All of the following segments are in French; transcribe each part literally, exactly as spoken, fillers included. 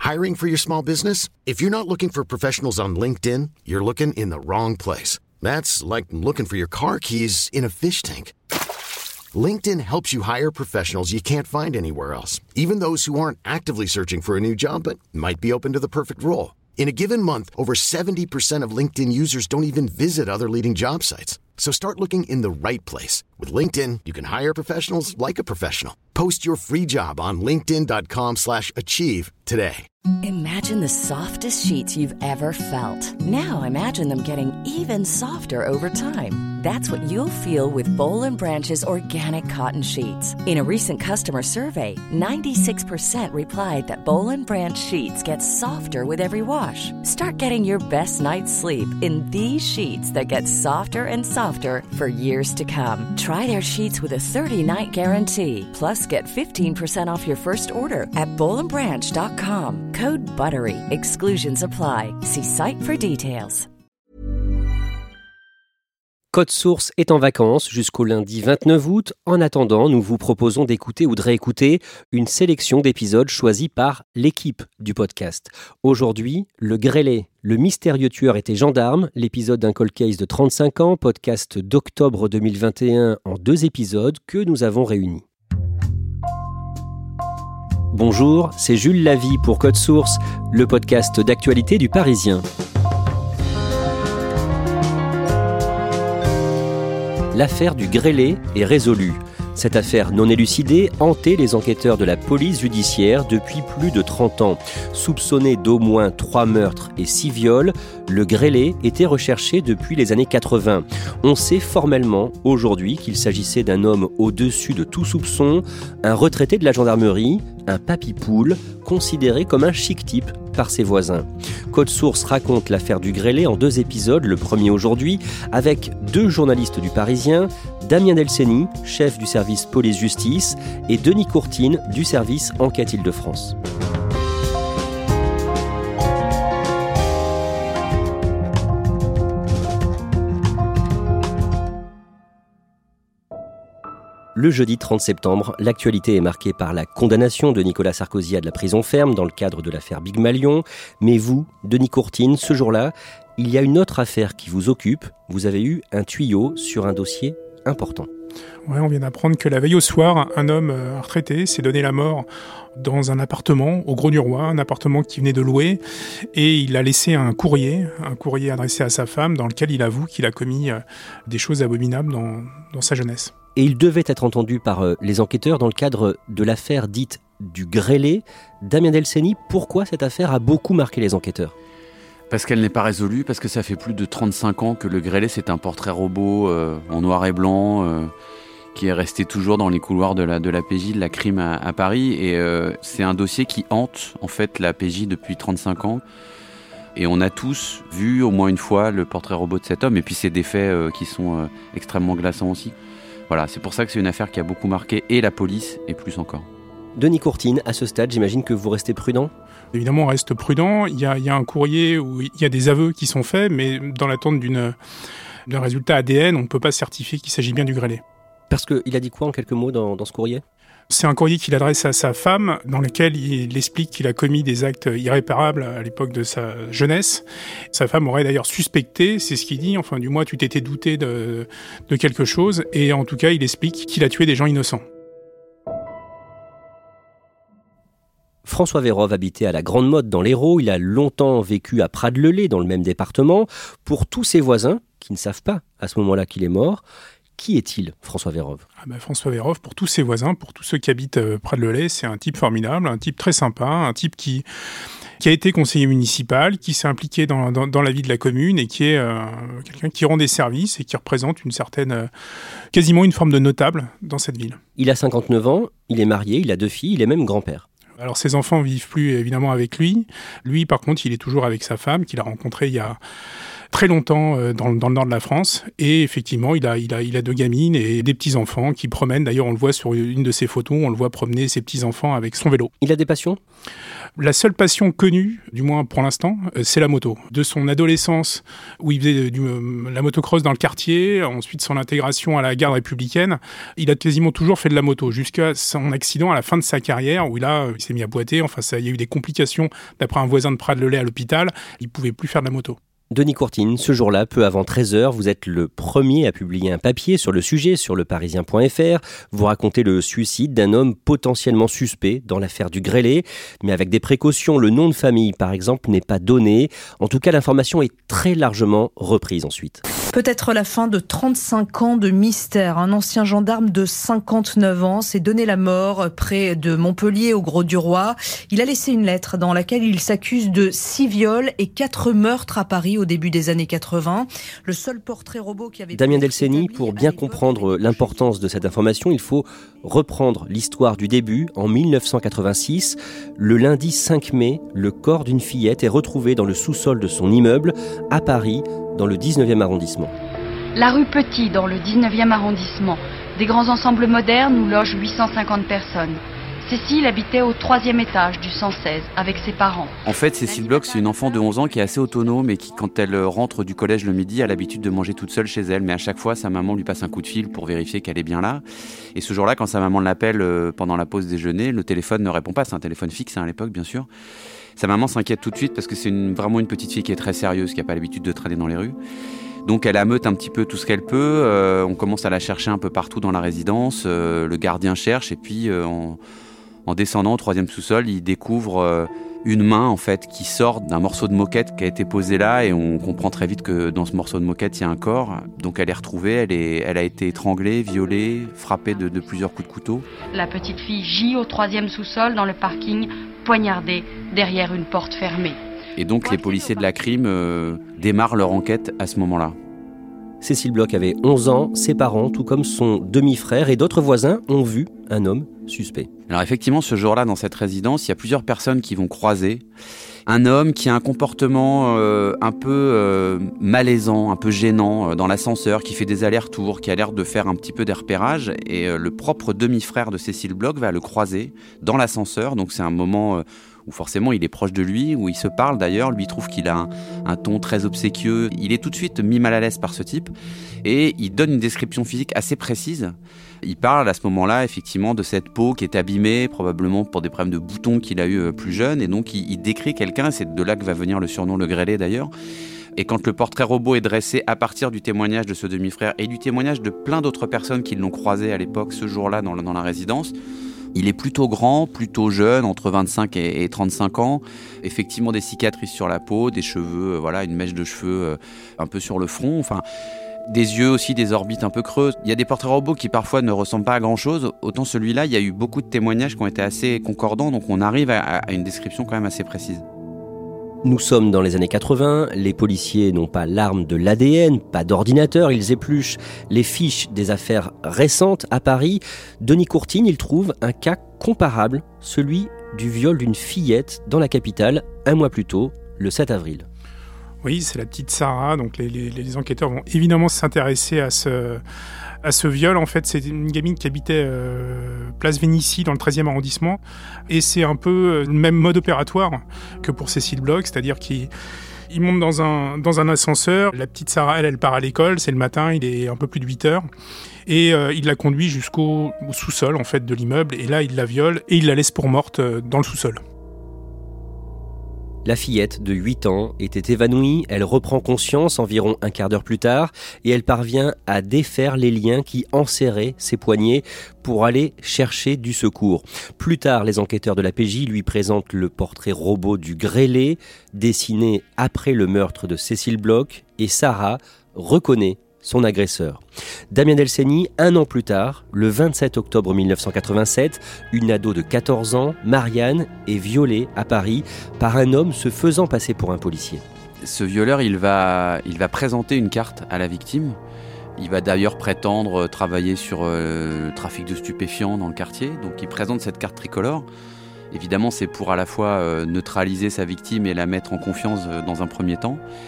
Hiring for your small business? If you're not looking for professionals on LinkedIn, you're looking in the wrong place. That's like looking for your car keys in a fish tank. LinkedIn helps you hire professionals you can't find anywhere else, even those who aren't actively searching for a new job but might be open to the perfect role. In a given month, over seventy percent of LinkedIn users don't even visit other leading job sites. So start looking in the right place. With LinkedIn, you can hire professionals like a professional. Post your free job on linkedin.com slash achieve today. Imagine the softest sheets you've ever felt. Now imagine them getting even softer over time. That's what you'll feel with Boll and Branch's organic cotton sheets. In a recent customer survey, ninety-six percent replied that Boll and Branch sheets get softer with every wash. Start getting your best night's sleep in these sheets that get softer and softer for years to come. Try their sheets with a thirty-night guarantee. Plus, get fifteen percent off your first order at boll and branch dot com. Code BUTTERY. Exclusions apply. See site for details. Code Source est en vacances jusqu'au lundi vingt-neuf août. En attendant, nous vous proposons d'écouter ou de réécouter une sélection d'épisodes choisis par l'équipe du podcast. Aujourd'hui, Le Grêlé, le mystérieux tueur était gendarme, l'épisode d'un cold case de trente-cinq ans, podcast d'octobre deux mille vingt et un en deux épisodes que nous avons réunis. Bonjour, c'est Jules Lavie pour Code Source, le podcast d'actualité du Parisien. L'affaire du Grêlé est résolue. Cette affaire non élucidée hantait les enquêteurs de la police judiciaire depuis plus de trente ans. Soupçonné d'au moins trois meurtres et six viols, le Grêlé était recherché depuis les années quatre-vingts. On sait formellement aujourd'hui qu'il s'agissait d'un homme au-dessus de tout soupçon, un retraité de la gendarmerie, un papy-poule, considéré comme un chic type par ses voisins. Code Source raconte l'affaire du Grêlé en deux épisodes, le premier aujourd'hui, avec deux journalistes du Parisien, Damien Delceni, chef du service police-justice, et Denis Courtine, du service Enquête Île-de-France. Le jeudi trente septembre, l'actualité est marquée par la condamnation de Nicolas Sarkozy à de la prison ferme dans le cadre de l'affaire Big Malion. Mais vous, Denis Courtine, ce jour-là, il y a une autre affaire qui vous occupe. Vous avez eu un tuyau sur un dossier important. Ouais, on vient d'apprendre que la veille au soir, un homme euh, retraité s'est donné la mort dans un appartement au Grau-du-Roi, un appartement qu'il venait de louer, et il a laissé un courrier, un courrier adressé à sa femme, dans lequel il avoue qu'il a commis euh, des choses abominables dans, dans sa jeunesse. Et il devait être entendu par euh, les enquêteurs dans le cadre de l'affaire dite du Grêlé. Damien Delceni, pourquoi cette affaire a beaucoup marqué les enquêteurs ? Parce qu'elle n'est pas résolue, parce que ça fait plus de trente-cinq ans que le Grêlé, c'est un portrait robot euh, en noir et blanc, euh, qui est resté toujours dans les couloirs de la, de la P J de la crime à, à Paris. Et euh, c'est un dossier qui hante en fait la P J depuis trente-cinq ans. Et on a tous vu au moins une fois le portrait robot de cet homme. Et puis c'est des faits euh, qui sont euh, extrêmement glaçants aussi. Voilà, c'est pour ça que c'est une affaire qui a beaucoup marqué et la police et plus encore. Denis Courtine, à ce stade, j'imagine que vous restez prudent ? Évidemment, on reste prudent. Il y a, il y a un courrier où il y a des aveux qui sont faits, mais dans l'attente d'une, d'un résultat A D N, on ne peut pas certifier qu'il s'agit bien du Grêlé. Parce qu'il a dit quoi en quelques mots dans, dans ce courrier ? C'est un courrier qu'il adresse à sa femme, dans lequel il explique qu'il a commis des actes irréparables à l'époque de sa jeunesse. Sa femme aurait d'ailleurs suspecté, c'est ce qu'il dit, enfin du moins tu t'étais douté de, de quelque chose, et en tout cas il explique qu'il a tué des gens innocents. François Vérove habitait à la Grande Motte dans l'Hérault. Il a longtemps vécu à Prades-le-Lez, dans le même département. Pour tous ses voisins, qui ne savent pas à ce moment-là qu'il est mort, qui est-il, François Vérove ? ah ben François Vérove, pour tous ses voisins, pour tous ceux qui habitent euh, Prades-le-Lez, c'est un type formidable, un type très sympa, un type qui, qui a été conseiller municipal, qui s'est impliqué dans, dans, dans la vie de la commune et qui est euh, quelqu'un qui rend des services et qui représente une certaine, euh, quasiment une forme de notable dans cette ville. Il a cinquante-neuf ans, il est marié, il a deux filles, il est même grand-père. Alors ses enfants vivent plus évidemment avec lui. Lui par contre il est toujours avec sa femme qu'il a rencontrée il y a, très longtemps euh, dans, dans le nord de la France. Et effectivement, il a, il a, il a deux gamines et des petits-enfants qui promènent. D'ailleurs, on le voit sur une de ses photos, on le voit promener ses petits-enfants avec son vélo. Il a des passions ? La seule passion connue, du moins pour l'instant, c'est la moto. De son adolescence, où il faisait du, la motocross dans le quartier, ensuite son intégration à la garde républicaine, il a quasiment toujours fait de la moto, jusqu'à son accident à la fin de sa carrière, où là, il s'est mis à boiter. Enfin, ça, il y a eu des complications, d'après un voisin de Prades-le-Lay à l'hôpital. Il ne pouvait plus faire de la moto. Denis Courtine, ce jour-là, peu avant treize heures, vous êtes le premier à publier un papier sur le sujet sur le parisien point f r. Vous racontez le suicide d'un homme potentiellement suspect dans l'affaire du Grélé, mais avec des précautions. Le nom de famille, par exemple, n'est pas donné. En tout cas, l'information est très largement reprise ensuite. Peut-être la fin de trente-cinq ans de mystère. Un ancien gendarme de cinquante-neuf ans s'est donné la mort près de Montpellier, au Grau-du-Roi. Il a laissé une lettre dans laquelle il s'accuse de six viols et quatre meurtres à Paris au début des années quatre-vingts. Le seul portrait robot qui avait... Damien Delceni, pour bien comprendre l'importance de cette information, il faut reprendre l'histoire du début. En mille neuf cent quatre-vingt-six, le lundi cinq mai, le corps d'une fillette est retrouvé dans le sous-sol de son immeuble à Paris, dans le dix-neuvième arrondissement. La rue Petit, dans le dix-neuvième arrondissement. Des grands ensembles modernes où logent huit cent cinquante personnes. Cécile habitait au troisième étage du cent seize avec ses parents. En fait, Cécile Bloch, c'est une enfant de onze ans qui est assez autonome et qui, quand elle rentre du collège le midi, a l'habitude de manger toute seule chez elle. Mais à chaque fois, sa maman lui passe un coup de fil pour vérifier qu'elle est bien là. Et ce jour-là, quand sa maman l'appelle pendant la pause déjeuner, le téléphone ne répond pas. C'est un téléphone fixe à l'époque, bien sûr. Sa maman s'inquiète tout de suite parce que c'est une, vraiment une petite fille qui est très sérieuse, qui n'a pas l'habitude de traîner dans les rues. Donc elle ameute un petit peu tout ce qu'elle peut. Euh, on commence à la chercher un peu partout dans la résidence. Euh, le gardien cherche et puis euh, en, en descendant au troisième sous-sol, il découvre euh, une main en fait qui sort d'un morceau de moquette qui a été posé là et on comprend très vite que dans ce morceau de moquette il y a un corps. Donc elle est retrouvée, elle, est, elle a été étranglée, violée, frappée de, de plusieurs coups de couteau. La petite fille gît au troisième sous-sol dans le parking, poignardée derrière une porte fermée. Et donc les policiers de la crime euh, démarrent leur enquête à ce moment-là. Cécile Bloch avait onze ans, ses parents, tout comme son demi-frère et d'autres voisins, ont vu un homme suspect. Alors effectivement, ce jour-là, dans cette résidence, il y a plusieurs personnes qui vont croiser un homme qui a un comportement euh, un peu euh, malaisant, un peu gênant euh, dans l'ascenseur, qui fait des allers-retours, qui a l'air de faire un petit peu des repérages. Et euh, le propre demi-frère de Cécile Bloch va le croiser dans l'ascenseur. Donc c'est un moment... Euh, où forcément il est proche de lui, où il se parle d'ailleurs, lui trouve qu'il a un, un ton très obséquieux, il est tout de suite mis mal à l'aise par ce type, et il donne une description physique assez précise. Il parle à ce moment-là effectivement de cette peau qui est abîmée, probablement pour des problèmes de boutons qu'il a eu plus jeune, et donc il, il décrit quelqu'un, c'est de là que va venir le surnom le Grélé d'ailleurs. Et quand le portrait robot est dressé à partir du témoignage de ce demi-frère et du témoignage de plein d'autres personnes qui l'ont croisé à l'époque, ce jour-là dans, dans la résidence, il est plutôt grand, plutôt jeune, entre vingt-cinq et trente-cinq ans. Effectivement, des cicatrices sur la peau, des cheveux, euh, voilà, une mèche de cheveux euh, un peu sur le front. Enfin, des yeux aussi, des orbites un peu creuses. Il y a des portraits robots qui parfois ne ressemblent pas à grand-chose. Autant celui-là, il y a eu beaucoup de témoignages qui ont été assez concordants, donc on arrive à, à une description quand même assez précise. Nous sommes dans les années quatre-vingts, les policiers n'ont pas l'arme de l'A D N, pas d'ordinateur, ils épluchent les fiches des affaires récentes à Paris. Denis Courtine, il trouve un cas comparable, celui du viol d'une fillette dans la capitale, un mois plus tôt, le sept avril. Oui, c'est la petite Sarah, donc les, les, les enquêteurs vont évidemment s'intéresser à ce, à ce viol. En fait, c'est une gamine qui habitait euh, place Vénitie dans le treizième arrondissement, et c'est un peu le même mode opératoire que pour Cécile Bloch, c'est-à-dire qu'il il monte dans un, dans un ascenseur, la petite Sarah, elle, elle part à l'école, c'est le matin, il est un peu plus de huit heures, et euh, il la conduit jusqu'au sous-sol en fait, de l'immeuble, et là il la viole, et il la laisse pour morte dans le sous-sol. La fillette de huit ans était évanouie, elle reprend conscience environ un quart d'heure plus tard et elle parvient à défaire les liens qui enserraient ses poignets pour aller chercher du secours. Plus tard, les enquêteurs de la P J lui présentent le portrait robot du Grélé, dessiné après le meurtre de Cécile Bloch, et Sarah reconnaît son agresseur. Damien Delceni, un an plus tard, le vingt-sept octobre mille neuf cent quatre-vingt-sept, une ado de quatorze ans, Marianne, est violée à Paris par un homme se faisant passer pour un policier. Ce violeur, il va, il va présenter une carte à la victime. Il va d'ailleurs prétendre travailler sur euh, le trafic de stupéfiants dans le quartier. Donc il présente cette carte tricolore. Évidemment, c'est pour à la fois euh, neutraliser sa victime et la mettre en confiance euh, dans un premier temps.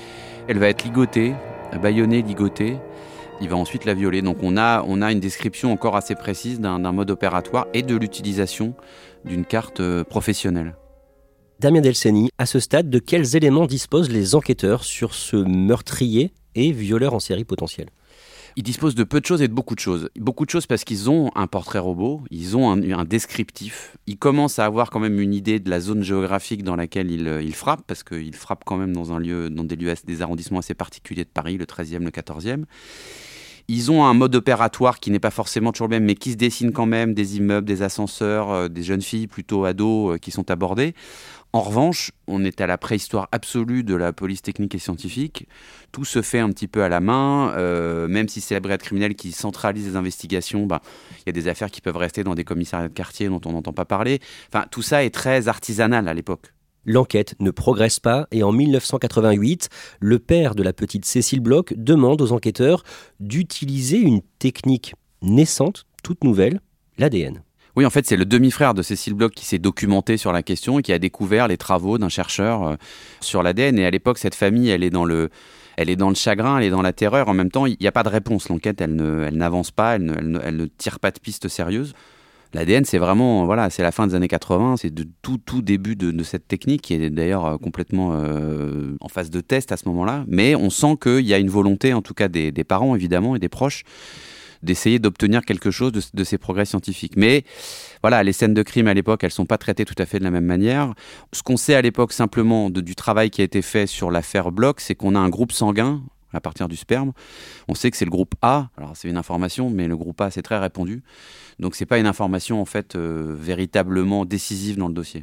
Elle va être ligotée, bâillonnée, ligotée. Il va ensuite la violer. Donc on a, on a une description encore assez précise d'un, d'un mode opératoire et de l'utilisation d'une carte professionnelle. Damien Delceni, à ce stade, de quels éléments disposent les enquêteurs sur ce meurtrier et violeur en série potentiel ? Ils disposent de peu de choses et de beaucoup de choses. Beaucoup de choses parce qu'ils ont un portrait robot, ils ont un, un descriptif. Ils commencent à avoir quand même une idée de la zone géographique dans laquelle ils, ils frappent, parce qu'ils frappent quand même dans, un lieu, dans des lieux, des arrondissements assez particuliers de Paris, le treizième, le quatorzième. Ils ont un mode opératoire qui n'est pas forcément toujours le même, mais qui se dessine quand même, des immeubles, des ascenseurs, euh, des jeunes filles plutôt ados euh, qui sont abordées. En revanche, on est à la préhistoire absolue de la police technique et scientifique. Tout se fait un petit peu à la main, euh, même si c'est la brigade criminelle qui centralise les investigations, bah, y a des affaires qui peuvent rester dans des commissariats de quartier dont on n'entend pas parler. Enfin, tout ça est très artisanal à l'époque. L'enquête ne progresse pas et en dix-neuf cent quatre-vingt-huit, le père de la petite Cécile Bloch demande aux enquêteurs d'utiliser une technique naissante, toute nouvelle, l'A D N. Oui, en fait, c'est le demi-frère de Cécile Bloch qui s'est documenté sur la question et qui a découvert les travaux d'un chercheur euh, sur l'A D N. Et à l'époque, cette famille, elle est dans le, elle est dans le chagrin, elle est dans la terreur. En même temps, il n'y a pas de réponse. L'enquête, elle, ne, elle n'avance pas, elle ne, elle, ne, elle ne tire pas de piste sérieuse. L'A D N, c'est vraiment, voilà, c'est la fin des années quatre-vingts, c'est de tout, tout début de, de cette technique qui est d'ailleurs complètement euh, en phase de test à ce moment-là. Mais on sent qu'il y a une volonté, en tout cas des, des parents évidemment et des proches, d'essayer d'obtenir quelque chose de, de ces progrès scientifiques. Mais voilà, les scènes de crime à l'époque, elles ne sont pas traitées tout à fait de la même manière. Ce qu'on sait à l'époque simplement de, du travail qui a été fait sur l'affaire Bloch, c'est qu'on a un groupe sanguin à partir du sperme. On sait que c'est le groupe A. Alors c'est une information, mais le groupe A, c'est très répandu. Donc c'est pas une information en fait euh, véritablement décisive dans le dossier.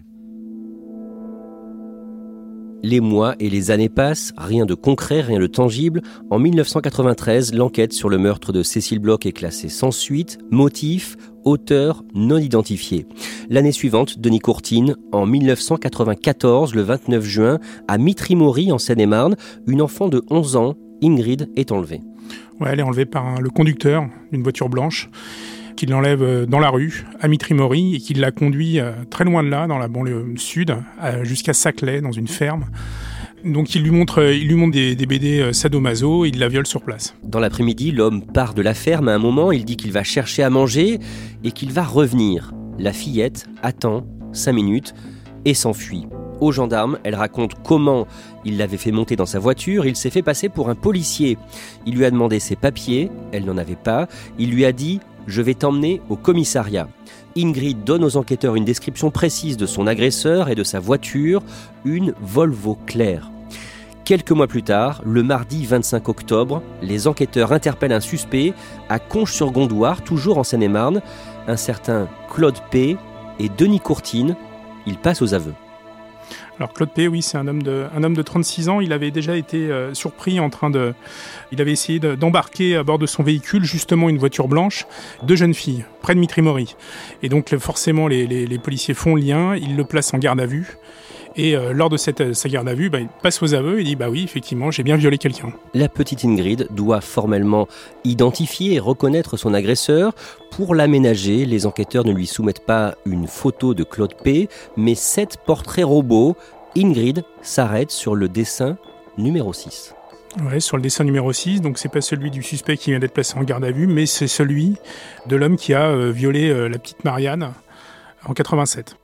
Les mois et les années passent, rien de concret, rien de tangible. En dix-neuf cent quatre-vingt-treize, l'enquête sur le meurtre de Cécile Bloch est classée sans suite. Motif, auteur non identifié. L'année suivante, Denis Courtine, en dix-neuf cent quatre-vingt-quatorze, le vingt-neuf juin, à Mitry-Mory, en Seine-et-Marne, une enfant de onze ans, Ingrid, est enlevée. Ouais, elle est enlevée par un, le conducteur d'une voiture blanche qui l'enlève dans la rue, à Mitry-Mory, et qui la conduit très loin de là, dans la banlieue sud, jusqu'à Saclay, dans une ferme. Donc il lui montre, il lui montre des, des B D sadomaso et il la viole sur place. Dans l'après-midi, l'homme part de la ferme à un moment, il dit qu'il va chercher à manger et qu'il va revenir. La fillette attend cinq minutes et s'enfuit. Aux gendarmes, elle raconte comment il l'avait fait monter dans sa voiture, il s'est fait passer pour un policier. Il lui a demandé ses papiers, elle n'en avait pas, il lui a dit « je vais t'emmener au commissariat ». Ingrid donne aux enquêteurs une description précise de son agresseur et de sa voiture, une Volvo claire. Quelques mois plus tard, le mardi vingt-cinq octobre, les enquêteurs interpellent un suspect à Conches-sur-Gondouar, toujours en Seine-et-Marne, un certain Claude P. et Denis Courtine. Ils passent aux aveux. Alors Claude P, oui, c'est un homme de, un homme de trente-six ans. Il avait déjà été euh, surpris en train de... Il avait essayé de, d'embarquer à bord de son véhicule, justement une voiture blanche, deux jeunes filles, près de Mitry-Mory. Et donc forcément, les, les, les policiers font le lien, ils le placent en garde à vue. Et euh, lors de cette, sa garde à vue, bah, il passe aux aveux et dit « bah oui, effectivement, j'ai bien violé quelqu'un ». La petite Ingrid doit formellement identifier et reconnaître son agresseur. Pour l'aménager, les enquêteurs ne lui soumettent pas une photo de Claude P, mais sept portraits robots. Ingrid s'arrête sur le dessin numéro six. Ouais, sur le dessin numéro six, donc c'est pas celui du suspect qui vient d'être placé en garde à vue, mais c'est celui de l'homme qui a euh, violé euh, la petite Marianne en quatre-vingt-sept.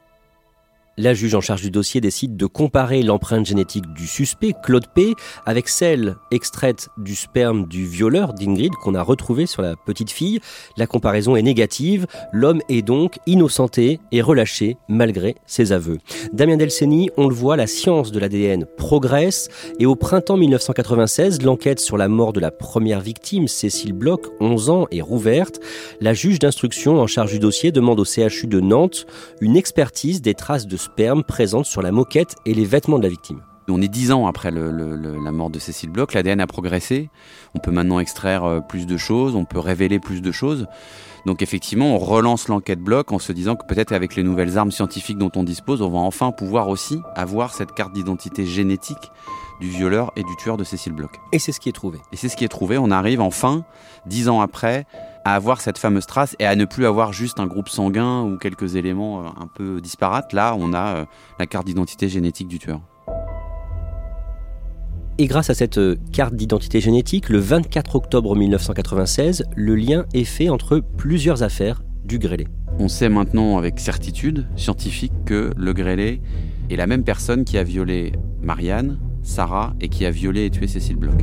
La juge en charge du dossier décide de comparer l'empreinte génétique du suspect, Claude P, avec celle extraite du sperme du violeur d'Ingrid qu'on a retrouvé sur la petite fille. La comparaison est négative. L'homme est donc innocenté et relâché malgré ses aveux. Damien Delceni, on le voit, la science de l'A D N progresse et au printemps dix-neuf cent quatre-vingt-seize, l'enquête sur la mort de la première victime, Cécile Bloch, onze ans, est rouverte. La juge d'instruction en charge du dossier demande au C H U de Nantes une expertise des traces de sperme présentes sur la moquette et les vêtements de la victime. On est dix ans après le, le, le, la mort de Cécile Bloch, l'A D N a progressé, on peut maintenant extraire plus de choses, on peut révéler plus de choses. Donc effectivement, on relance l'enquête Bloch en se disant que peut-être avec les nouvelles armes scientifiques dont on dispose, on va enfin pouvoir aussi avoir cette carte d'identité génétique du violeur et du tueur de Cécile Bloch. Et c'est ce qui est trouvé. Et c'est ce qui est trouvé, on arrive enfin, dix ans après, à avoir cette fameuse trace et à ne plus avoir juste un groupe sanguin ou quelques éléments un peu disparates. Là, on a la carte d'identité génétique du tueur. Et grâce à cette carte d'identité génétique, le vingt-quatre octobre mille neuf cent quatre-vingt-seize, le lien est fait entre plusieurs affaires du grêlé. On sait maintenant avec certitude scientifique que le grêlé est la même personne qui a violé Marianne, Sarah et qui a violé et tué Cécile Bloch.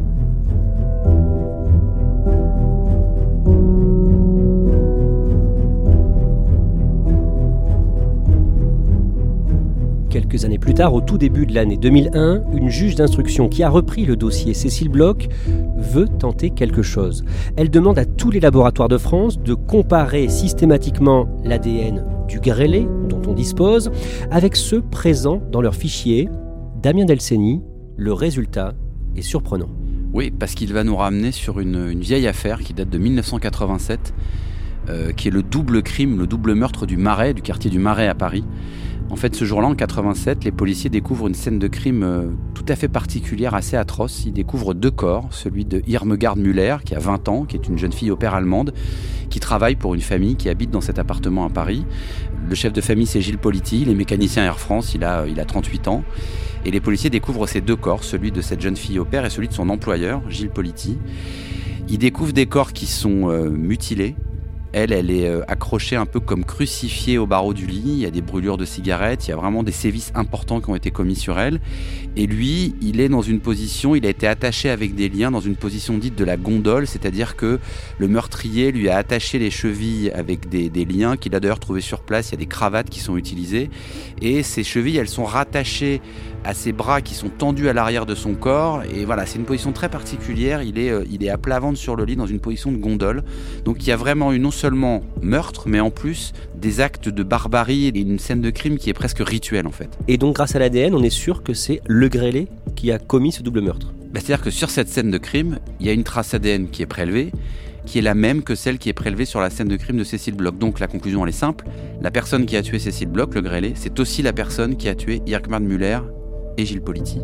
Quelques années plus tard, au tout début de l'année deux mille un, une juge d'instruction qui a repris le dossier Cécile Bloch veut tenter quelque chose. Elle demande à tous les laboratoires de France de comparer systématiquement l'A D N du grêlé dont on dispose avec ceux présents dans leur fichier. Damien Delceni, le résultat est surprenant. Oui, parce qu'il va nous ramener sur une, une vieille affaire qui date de mille neuf cent quatre-vingt-sept, euh, qui est le double crime, le double meurtre du Marais, du quartier du Marais à Paris. En fait, ce jour-là, en quatre-vingt-sept, les policiers découvrent une scène de crime euh, tout à fait particulière, assez atroce. Ils découvrent deux corps, celui de Irmgard Müller, qui a vingt ans, qui est une jeune fille au pair allemande, qui travaille pour une famille qui habite dans cet appartement à Paris. Le chef de famille, c'est Gilles Politi, il est mécanicien Air France, il a, il a trente-huit ans. Et les policiers découvrent ces deux corps, celui de cette jeune fille au pair et celui de son employeur, Gilles Politi. Ils découvrent des corps qui sont euh, mutilés. Elle, elle est accrochée un peu comme crucifiée au barreau du lit. Il y a des brûlures de cigarettes, il y a vraiment des sévices importants qui ont été commis sur elle. Et lui, il est dans une position, il a été attaché avec des liens dans une position dite de la gondole, c'est-à-dire que le meurtrier lui a attaché les chevilles avec des, des liens qu'il a d'ailleurs trouvés sur place. Il y a des cravates qui sont utilisées. Et ces chevilles, elles sont rattachées à ses bras qui sont tendus à l'arrière de son corps. Et voilà, c'est une position très particulière. Il est, euh, il est à plat ventre sur le lit dans une position de gondole. Donc il y a vraiment eu non seulement meurtre, mais en plus des actes de barbarie et une scène de crime qui est presque rituelle en fait. Et donc grâce à l'A D N, on est sûr que c'est le grêlé qui a commis ce double meurtre. Bah, c'est-à-dire que sur cette scène de crime, il y a une trace A D N qui est prélevée, qui est la même que celle qui est prélevée sur la scène de crime de Cécile Bloch. Donc la conclusion elle est simple, la personne qui a tué Cécile Bloch, le grêlé, c'est aussi la personne qui a tué Irmgard Müller et Gilles Politi.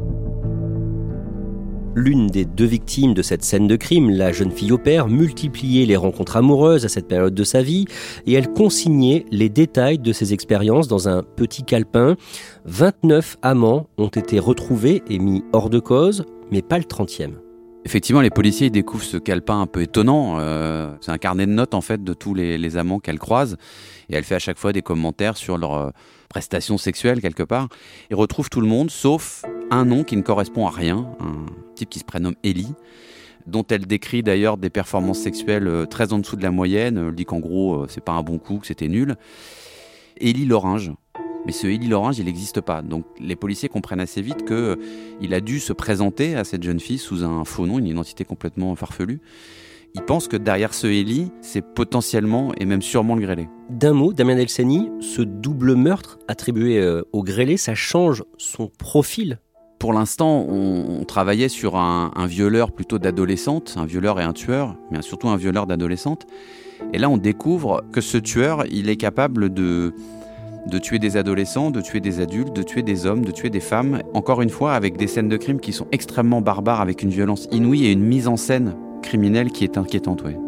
L'une des deux victimes de cette scène de crime, la jeune fille au pair, multipliait les rencontres amoureuses à cette période de sa vie et elle consignait les détails de ses expériences dans un petit calepin. vingt-neuf amants ont été retrouvés et mis hors de cause, mais pas le trentième. Effectivement, les policiers découvrent ce calepin un peu étonnant. Euh, c'est un carnet de notes en fait de tous les, les amants qu'elle croise, et elle fait à chaque fois des commentaires sur leurs euh, prestations sexuelles quelque part. Ils retrouvent tout le monde, sauf un nom qui ne correspond à rien, un type qui se prénomme Élie, dont elle décrit d'ailleurs des performances sexuelles très en dessous de la moyenne. Elle dit qu'en gros, c'est pas un bon coup, que c'était nul. Élie Loringe. Mais ce Élie Loringe, il n'existe pas. Donc les policiers comprennent assez vite qu'il a dû se présenter à cette jeune fille sous un faux nom, une identité complètement farfelue. Ils pensent que derrière ce Élie, c'est potentiellement et même sûrement le grêlé. D'un mot, Damien Delceni, ce double meurtre attribué au grêlé, ça change son profil? Pour l'instant, on, on travaillait sur un, un violeur plutôt d'adolescente, un violeur et un tueur, mais surtout un violeur d'adolescente. Et là, on découvre que ce tueur, il est capable de... de tuer des adolescents, de tuer des adultes, de tuer des hommes, de tuer des femmes. Encore une fois, avec des scènes de crime qui sont extrêmement barbares, avec une violence inouïe et une mise en scène criminelle qui est inquiétante. Ouais.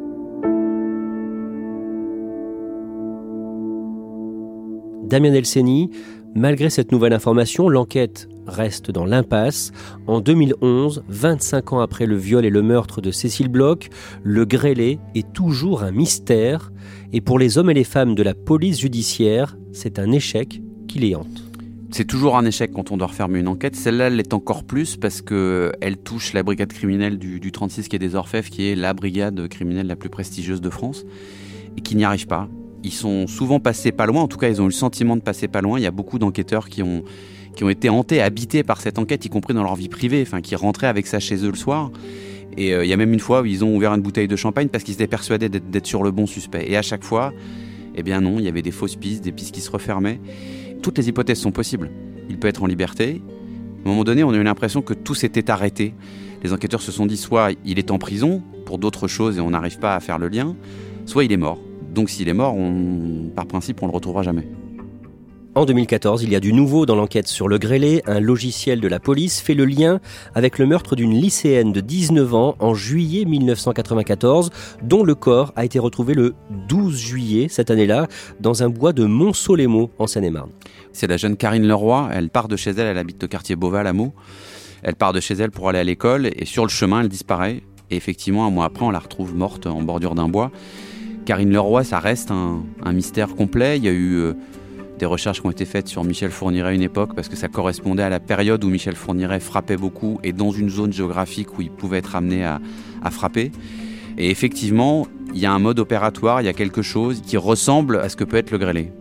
Damien Delceni, malgré cette nouvelle information, l'enquête reste dans l'impasse. En deux mille onze, vingt-cinq ans après le viol et le meurtre de Cécile Bloch, le grêlé est toujours un mystère. Et pour les hommes et les femmes de la police judiciaire, c'est un échec qui les hante. C'est toujours un échec quand on doit refermer une enquête. Celle-là, elle l'est encore plus parce qu'elle touche la brigade criminelle du, du trente-six qui est des Orfèvres, qui est la brigade criminelle la plus prestigieuse de France, et qui n'y arrive pas. Ils sont souvent passés pas loin, en tout cas ils ont eu le sentiment de passer pas loin. Il y a beaucoup d'enquêteurs qui ont, qui ont été hantés, habités par cette enquête, y compris dans leur vie privée, enfin, qui rentraient avec ça chez eux le soir. Et il euh, y a même une fois où ils ont ouvert une bouteille de champagne parce qu'ils étaient persuadés d'être, d'être sur le bon suspect. Et à chaque fois, eh bien non, il y avait des fausses pistes, des pistes qui se refermaient. Toutes les hypothèses sont possibles. Il peut être en liberté. À un moment donné, on a eu l'impression que tout s'était arrêté. Les enquêteurs se sont dit soit il est en prison pour d'autres choses et on n'arrive pas à faire le lien, soit il est mort. Donc s'il est mort, on, par principe, on ne le retrouvera jamais. En deux mille quatorze, il y a du nouveau dans l'enquête sur le grêlé. Un logiciel de la police fait le lien avec le meurtre d'une lycéenne de dix-neuf ans en juillet mille neuf cent quatre-vingt-quatorze, dont le corps a été retrouvé le douze juillet cette année-là, dans un bois de Montceau-les-Maux, en Seine-et-Marne. C'est la jeune Karine Leroy. Elle part de chez elle, elle habite au quartier Beauval à Meaux. Elle part de chez elle pour aller à l'école et sur le chemin, elle disparaît. Et effectivement, un mois après, on la retrouve morte en bordure d'un bois. Karine Leroy, ça reste un, un mystère complet. Il y a eu euh, des recherches qui ont été faites sur Michel Fourniret à une époque parce que ça correspondait à la période où Michel Fourniret frappait beaucoup et dans une zone géographique où il pouvait être amené à, à frapper. Et effectivement, il y a un mode opératoire, il y a quelque chose qui ressemble à ce que peut être le grêlé.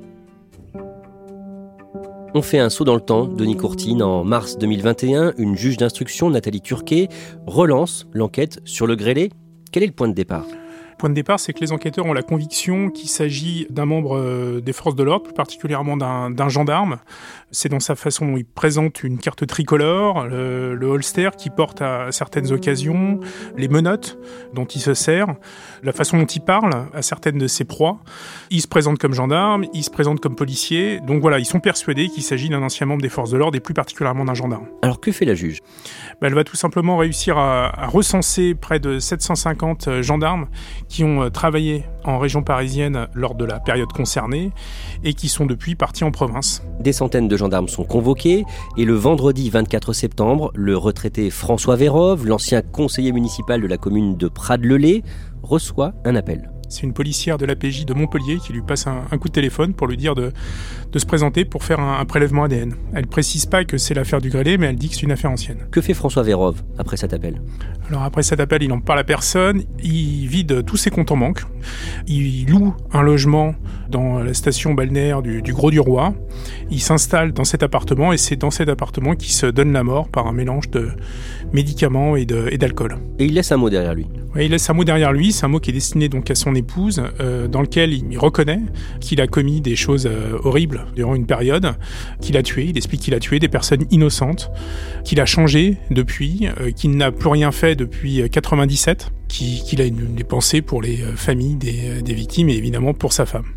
On fait un saut dans le temps. Denis Courtine, en mars deux mille vingt et un, une juge d'instruction, Nathalie Turquet, relance l'enquête sur le grêlé. Quel est le point de départ ? Le point de départ, c'est que les enquêteurs ont la conviction qu'il s'agit d'un membre des forces de l'ordre, plus particulièrement d'un, d'un gendarme. C'est dans sa façon dont il présente une carte tricolore, le, le holster qu'il porte à certaines occasions, les menottes dont il se sert, la façon dont il parle à certaines de ses proies. Il se présente comme gendarme, il se présente comme policier. Donc voilà, ils sont persuadés qu'il s'agit d'un ancien membre des forces de l'ordre et plus particulièrement d'un gendarme. Alors que fait la juge ? Ben, elle va tout simplement réussir à, à recenser près de sept cent cinquante gendarmes qui ont travaillé en région parisienne lors de la période concernée et qui sont depuis partis en province. Des centaines de gendarmes sont convoqués et le vendredi vingt-quatre septembre, le retraité François Vérove, l'ancien conseiller municipal de la commune de Prades-le-Lez, reçoit un appel. C'est une policière de l'A P J de Montpellier qui lui passe un, un coup de téléphone pour lui dire de, de se présenter pour faire un, un prélèvement A D N. Elle précise pas que c'est l'affaire du grêlé, mais elle dit que c'est une affaire ancienne. Que fait François Vérove après cet appel ? Alors après cet appel, il n'en parle à personne, il vide tous ses comptes en banque, il loue un logement dans la station balnéaire du, du Grau-du-Roi, il s'installe dans cet appartement et c'est dans cet appartement qu'il se donne la mort par un mélange de médicaments et, de, et d'alcool. Et il laisse un mot derrière lui. Ouais, il laisse un mot derrière lui, c'est un mot qui est destiné donc à son épouse, euh, dans lequel il reconnaît qu'il a commis des choses euh, horribles durant une période, qu'il a tué, il explique qu'il a tué des personnes innocentes, qu'il a changé depuis, euh, qu'il n'a plus rien fait depuis quatre-vingt-dix-sept, qu'il, qu'il a une, des pensées pour les familles des, des victimes et évidemment pour sa femme.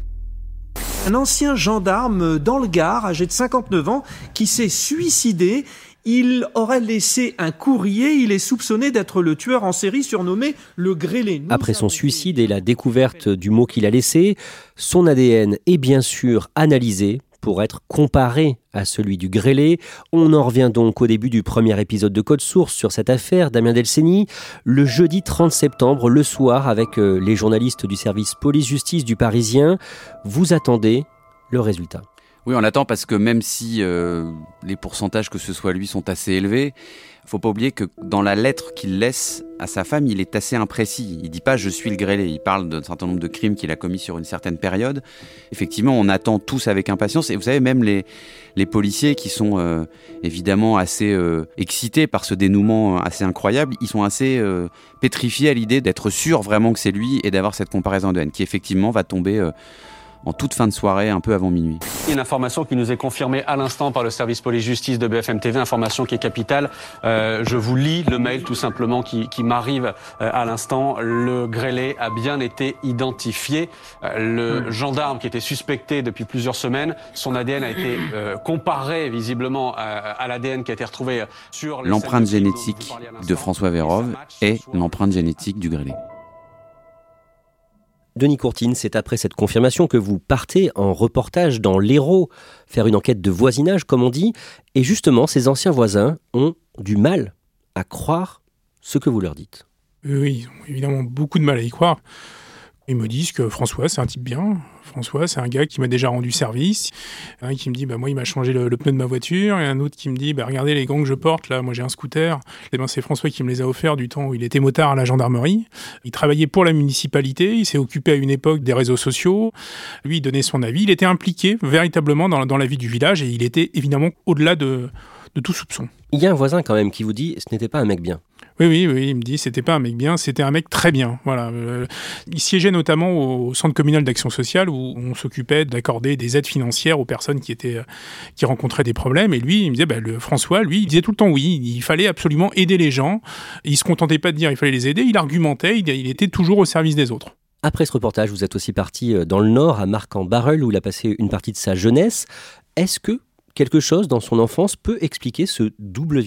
Un ancien gendarme dans le Gard, âgé de cinquante-neuf ans, qui s'est suicidé. Il aurait laissé un courrier, il est soupçonné d'être le tueur en série surnommé le grêlé. Nous Après son suicide et la découverte du mot qu'il a laissé, son A D N est bien sûr analysé pour être comparé à celui du grêlé. On en revient donc au début du premier épisode de Code Source sur cette affaire, Damien Delceni, le jeudi trente septembre, le soir, avec les journalistes du service police-justice du Parisien. Vous attendez le résultat. Oui, on l'attend parce que même si euh, les pourcentages que ce soit lui sont assez élevés, il ne faut pas oublier que dans la lettre qu'il laisse à sa femme, il est assez imprécis. Il ne dit pas « je suis le grêlé », il parle d'un certain nombre de crimes qu'il a commis sur une certaine période. Effectivement, on attend tous avec impatience. Et vous savez, même les, les policiers qui sont euh, évidemment assez euh, excités par ce dénouement assez incroyable, ils sont assez euh, pétrifiés à l'idée d'être sûrs vraiment que c'est lui et d'avoir cette comparaison A D N qui effectivement va tomber... Euh, en toute fin de soirée, un peu avant minuit. Une information qui nous est confirmée à l'instant par le service police-justice de B F M T V, information qui est capitale. Euh, je vous lis le mail tout simplement qui, qui m'arrive euh, à l'instant. Le grêlé a bien été identifié. Euh, le gendarme qui était suspecté depuis plusieurs semaines, son A D N a été euh, comparé visiblement à, à l'A D N qui a été retrouvé sur... L'empreinte génétique de François Vérove est l'empreinte génétique du grêlé. Denis Courtine, c'est après cette confirmation que vous partez en reportage dans l'Hérault, faire une enquête de voisinage, comme on dit. Et justement, ces anciens voisins ont du mal à croire ce que vous leur dites. Oui, ils ont évidemment beaucoup de mal à y croire. Ils me disent que François, c'est un type bien. François, c'est un gars qui m'a déjà rendu service. Un qui me dit, bah, moi, il m'a changé le, le pneu de ma voiture. Et un autre qui me dit, bah, regardez les gants que je porte, là, moi, j'ai un scooter. Et ben, c'est François qui me les a offerts du temps où il était motard à la gendarmerie. Il travaillait pour la municipalité. Il s'est occupé à une époque des réseaux sociaux. Lui, il donnait son avis. Il était impliqué véritablement dans, dans la vie du village et il était évidemment au-delà de, de tout soupçon. Il y a un voisin quand même qui vous dit, ce n'était pas un mec bien. Oui, oui, oui, il me dit c'était pas un mec bien, c'était un mec très bien. Voilà. Euh, il siégeait notamment au centre communal d'action sociale où on s'occupait d'accorder des aides financières aux personnes qui étaient, qui rencontraient des problèmes. Et lui, il me disait, bah, le François, lui, il disait tout le temps oui, il fallait absolument aider les gens. Il se contentait pas de dire il fallait les aider, il argumentait, il, il était toujours au service des autres. Après ce reportage, vous êtes aussi parti dans le Nord, à Marcq-en-Barœul, où il a passé une partie de sa jeunesse. Est-ce que quelque chose dans son enfance peut expliquer ce double visage ?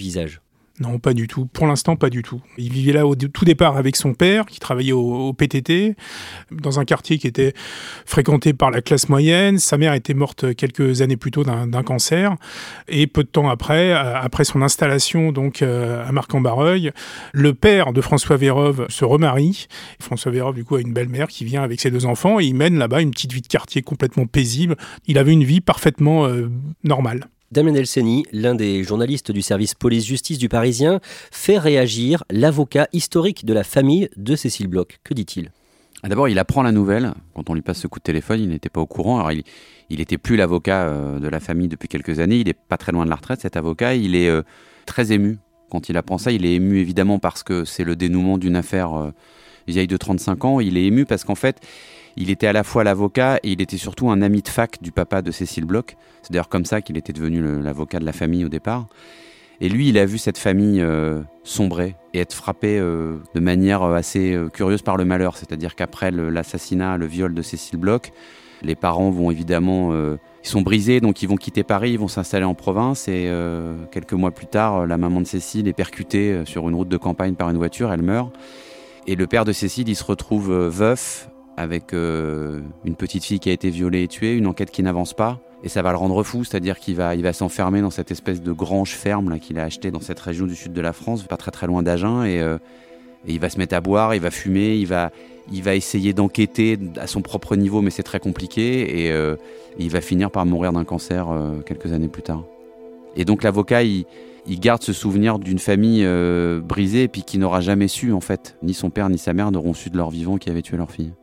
Non, pas du tout. Pour l'instant, pas du tout. Il vivait là au tout départ avec son père, qui travaillait au, au P T T, dans un quartier qui était fréquenté par la classe moyenne. Sa mère était morte quelques années plus tôt d'un, d'un cancer. Et peu de temps après, après son installation donc à Marcq-en-Barreuil, le père de François Vérove se remarie. François Vérove, du coup, a une belle-mère qui vient avec ses deux enfants et il mène là-bas une petite vie de quartier complètement paisible. Il avait une vie parfaitement euh, normale. Damien Delceni, l'un des journalistes du service police-justice du Parisien, fait réagir l'avocat historique de la famille de Cécile Bloch. Que dit-il ? D'abord, il apprend la nouvelle. Quand on lui passe ce coup de téléphone, il n'était pas au courant. Alors, il, il était plus l'avocat euh, de la famille depuis quelques années. Il n'est pas très loin de la retraite, cet avocat. Il est euh, très ému quand il apprend ça. Il est ému évidemment parce que c'est le dénouement d'une affaire euh, vieille de trente-cinq ans. Il est ému parce qu'en fait, il était à la fois l'avocat et il était surtout un ami de fac du papa de Cécile Bloch. C'est d'ailleurs comme ça qu'il était devenu le, l'avocat de la famille au départ. Et lui, il a vu cette famille euh, sombrer et être frappé euh, de manière assez euh, curieuse par le malheur. C'est-à-dire qu'après le, l'assassinat, le viol de Cécile Bloch, les parents vont évidemment... Euh, ils sont brisés, donc ils vont quitter Paris, ils vont s'installer en province. Et euh, quelques mois plus tard, la maman de Cécile est percutée sur une route de campagne par une voiture, elle meurt. Et le père de Cécile, il se retrouve euh, veuf, avec euh, une petite fille qui a été violée et tuée, une enquête qui n'avance pas. Et ça va le rendre fou, c'est-à-dire qu'il va, il va s'enfermer dans cette espèce de grange ferme là, qu'il a achetée dans cette région du sud de la France, pas très très loin d'Agen. Et, euh, et il va se mettre à boire, il va fumer, il va, il va essayer d'enquêter à son propre niveau, mais c'est très compliqué. Et euh, il va finir par mourir d'un cancer euh, quelques années plus tard. Et donc l'avocat, il, il garde ce souvenir d'une famille euh, brisée et puis qui n'aura jamais su, en fait, ni son père ni sa mère n'auront su de leur vivant qui avait tué leur fille.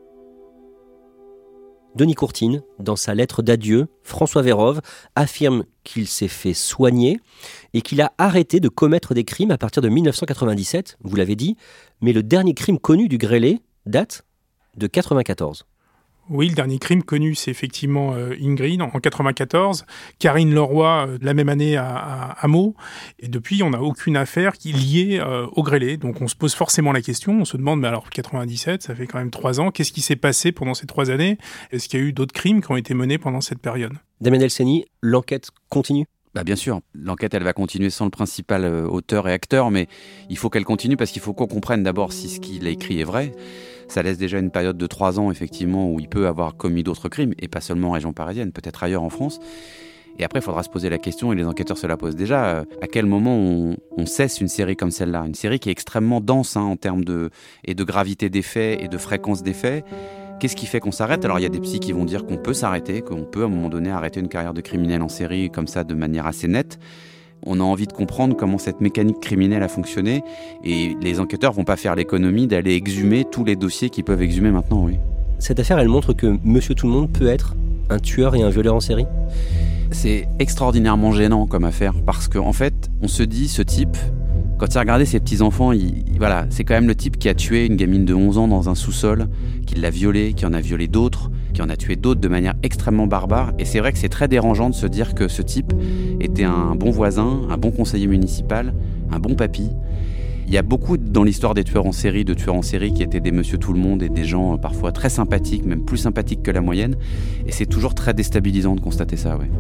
Denis Courtine, dans sa lettre d'adieu, François Vérove affirme qu'il s'est fait soigner et qu'il a arrêté de commettre des crimes à partir de dix-neuf cent quatre-vingt-dix-sept, vous l'avez dit, mais le dernier crime connu du grêlé date de quatre-vingt-quatorze. Oui, le dernier crime connu, c'est effectivement euh, Ingrid en quatre-vingt-quatorze, Karine Leroy euh, la même année à, à, à Meaux, et depuis on n'a aucune affaire qui est liée euh, au grêlé. Donc on se pose forcément la question, on se demande, mais alors quatre-vingt-dix-sept, ça fait quand même trois ans, qu'est-ce qui s'est passé pendant ces trois années ? Est-ce qu'il y a eu d'autres crimes qui ont été menés pendant cette période ? Damien Delceni, l'enquête continue ? Bah bien sûr, l'enquête elle va continuer sans le principal euh, auteur et acteur, mais il faut qu'elle continue parce qu'il faut qu'on comprenne d'abord si ce qu'il a écrit est vrai. Ça laisse déjà une période de trois ans, effectivement, où il peut avoir commis d'autres crimes, et pas seulement en région parisienne, peut-être ailleurs en France. Et après, il faudra se poser la question, et les enquêteurs se la posent déjà, euh, à quel moment on, on cesse une série comme celle-là ? Une série qui est extrêmement dense hein, en termes de, et de gravité des faits et de fréquence des faits. Qu'est-ce qui fait qu'on s'arrête ? Alors, il y a des psys qui vont dire qu'on peut s'arrêter, qu'on peut, à un moment donné, arrêter une carrière de criminel en série comme ça, de manière assez nette. On a envie de comprendre comment cette mécanique criminelle a fonctionné et les enquêteurs vont pas faire l'économie d'aller exhumer tous les dossiers qu'ils peuvent exhumer maintenant, oui. Cette affaire, elle montre que Monsieur Tout-le-Monde peut être un tueur et un violeur en série ? C'est extraordinairement gênant comme affaire parce qu'en fait, on se dit, ce type, quand il a regardé ses petits-enfants, il, voilà, c'est quand même le type qui a tué une gamine de onze ans dans un sous-sol, qui l'a violée, qui en a violé d'autres, qui en a tué d'autres de manière extrêmement barbare. Et c'est vrai que c'est très dérangeant de se dire que ce type était un bon voisin, un bon conseiller municipal, un bon papy. Il y a beaucoup dans l'histoire des tueurs en série, de tueurs en série qui étaient des monsieur tout le monde et des gens parfois très sympathiques, même plus sympathiques que la moyenne. Et c'est toujours très déstabilisant de constater ça, ouais.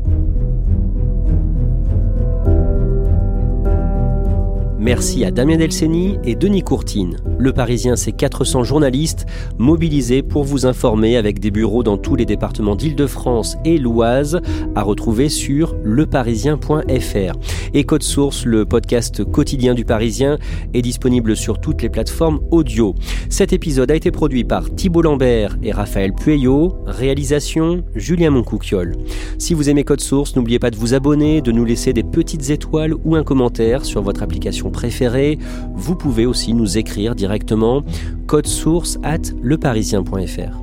Merci à Damien Delceni et Denis Courtine. Le Parisien, c'est quatre cents journalistes mobilisés pour vous informer avec des bureaux dans tous les départements d'Île-de-France et l'Oise à retrouver sur leparisien point f r. Et Code Source, le podcast quotidien du Parisien, est disponible sur toutes les plateformes audio. Cet épisode a été produit par Thibault Lambert et Raphaël Pueyo. Réalisation, Julien Moncouquiol. Si vous aimez Code Source, n'oubliez pas de vous abonner, de nous laisser des petites étoiles ou un commentaire sur votre application préférée. Vous pouvez aussi nous écrire directement code source arobase leparisien point f r.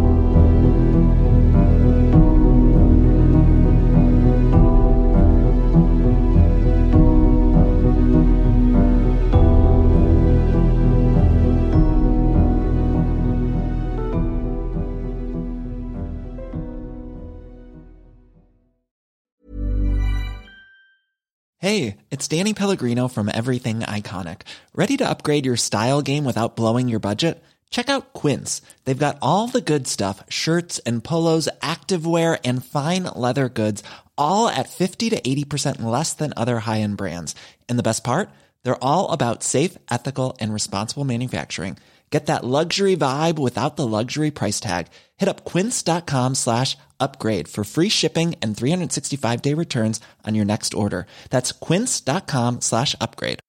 Hey, it's Danny Pellegrino from Everything Iconic. Ready to upgrade your style game without blowing your budget? Check out Quince. They've got all the good stuff, shirts and polos, activewear, and fine leather goods, all at fifty to eighty percent less than other high-end brands. And the best part? They're all about safe, ethical, and responsible manufacturing. Get that luxury vibe without the luxury price tag. Hit up quince.com slash upgrade for free shipping and three sixty-five day returns on your next order. That's quince.com slash upgrade.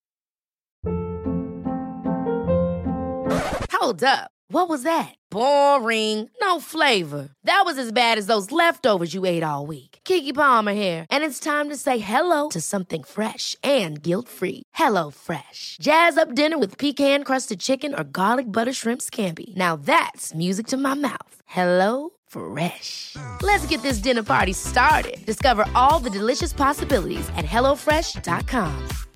Hold up. What was that? Boring. No flavor. That was as bad as those leftovers you ate all week. Keke Palmer here, and it's time to say hello to something fresh and guilt-free. Hello Fresh. Jazz up dinner with pecan-crusted chicken or garlic butter shrimp scampi. Now that's music to my mouth. Hello Fresh. Let's get this dinner party started. Discover all the delicious possibilities at hello fresh dot com.